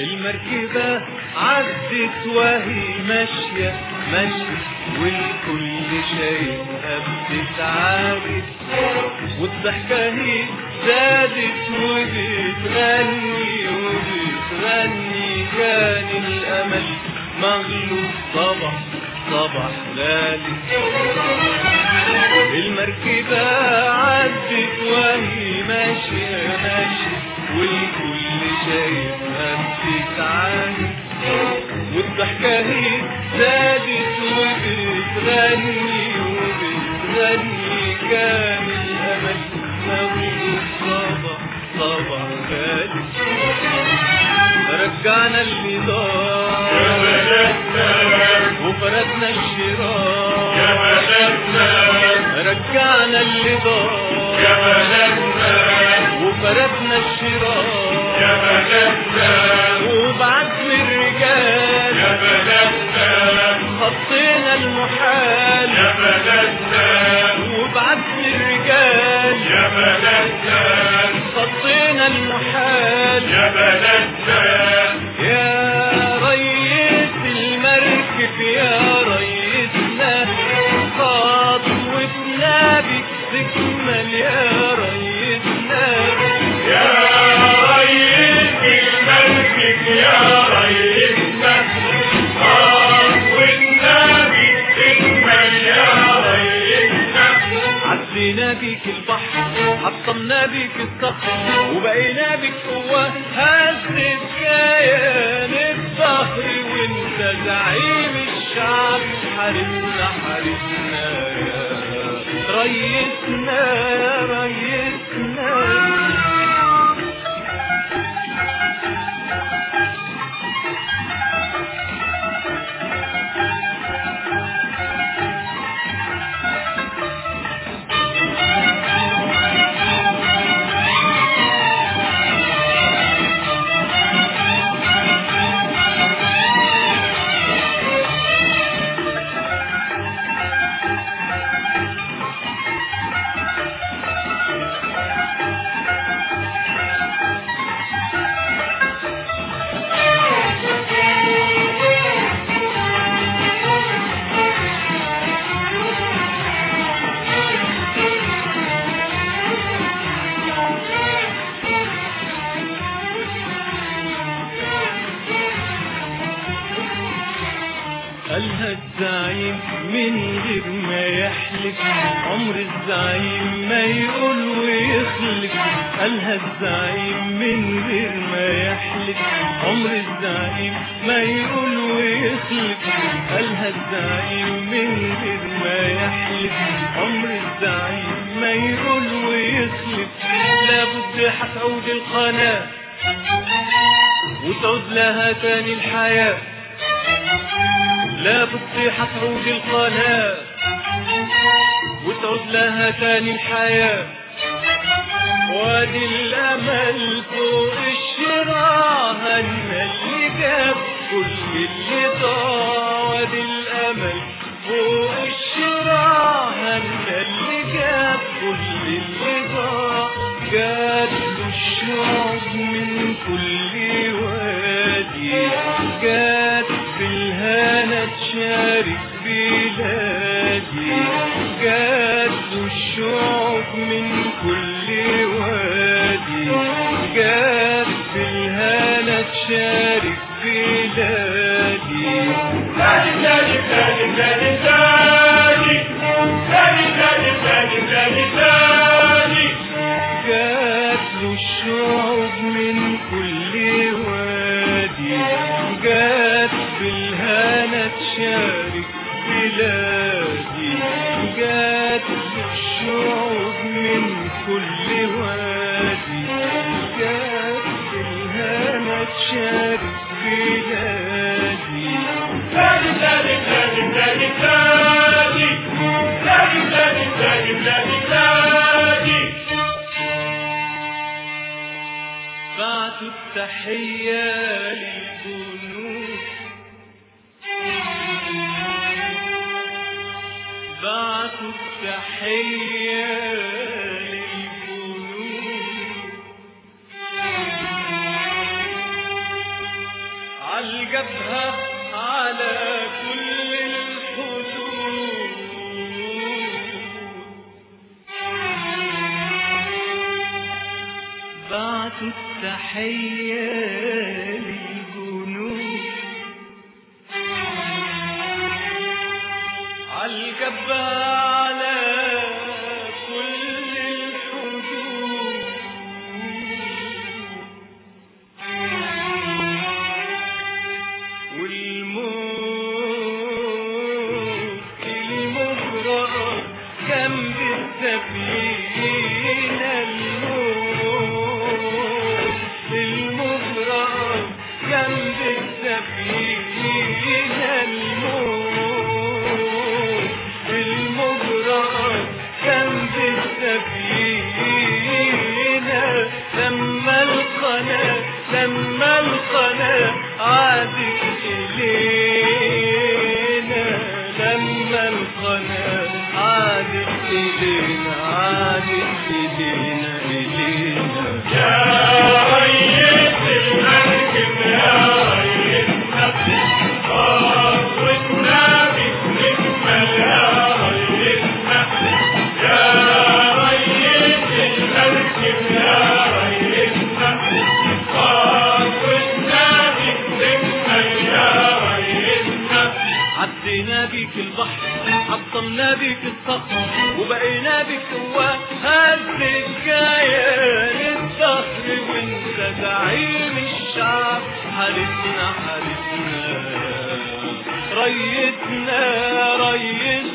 المركبة عدت وهي ماشية ماشية والكل شايفها بتتعارك، والضحكة هي زادت وبتغني وبتغني، كان الأمل مغلوب صبح صبح غالي. المركبة عدت وهي ماشية ماشية والكل شايفها بتتعارك، والضحكة هي زادت وبتغني وبتغني، كان الأمل مغلوب صبح صبح غالي. رجعنا اللي ضاع يا بلدنا وفردنا الشراء يا بلدنا، رجعنا اللي ضاع يا بلدنا وفردنا الشراء يا بلدنا، وبعزم الرجال يا بلدنا خطينا المحال يا بلدنا، وبعزم الرجال يا بلدنا خطينا المحال يا بلدنا. يا ريس المركب يا ريسنا خطوتنا بك تكمل يا ريسنا، يا ريس المركب يا ريسنا خطوتنا بك تكمل يا ريسنا. عدينا بيك البحر حطمنا بيك الصخر وبقينا بيك قوة هزت كيان الظهر، وانت زعيم الشعب حارسنا حارسنا يا ريسنا يا ريسنا. قالها الزعيم من غير ما يحلف، عمر الزعيم ما يقول ويخلف. قالها الزعيم من غير ما يحلف، عمر الزعيم ما يقول ويخلف. قالها الزعيم من غير ما يحلف، عمر الزعيم ما يقول ويخلف. لابد هتعود القناة وتعود لها تاني الحياة، لابد هتعود القناة وتعود لها تاني الحياة. وادي الأمل فوق الشراع هنا اللي جاب كل اللي ضاع، وادي الأمل فوق الشراع هنا اللي جاب كل اللي ضاع. جات له الشعوب من كل وادي، جات في الهنا تشارك بلادي، جات له الشعوب من كل وادي، جات في الهنا تشارك بلادي. بلادي بلادي بلادي بلادي بلادي بلادي بلادي بلادي بلادي، جات له الشعوب من كل وادي، جات بالهنا تشارك بلادي، جات الشعوب من كل وادي، جات بالهنا تشارك بلادي. بلادي بلادي بلادي بلادي بلادي بلادي بلادي بلادي بلادي بلادي. بعتوا التحية للجنود، بعتوا التحية للجنود، عالجبهة على كل الحدود بعتوا التحية للجنود عالجبهة على كل الحدود والموت المجرى جنب السفينة الموت المجرى جنب السفينة الموت المجرى جنب السفينة لما القناة عادت إلينا لما القناة عادت إلينا يا ريس المركب يا ريسنا خطوتنا بنكمل يا ريسنا يا ريس المركب يا ريسنا خطوتنا بنكمل يا ريسنا عدينا بيك البحر حطمنا بيك الصخر وبقينا بيك قوة هزت كيان الظهر وانت زعيم الشعب حالتنا ريتنا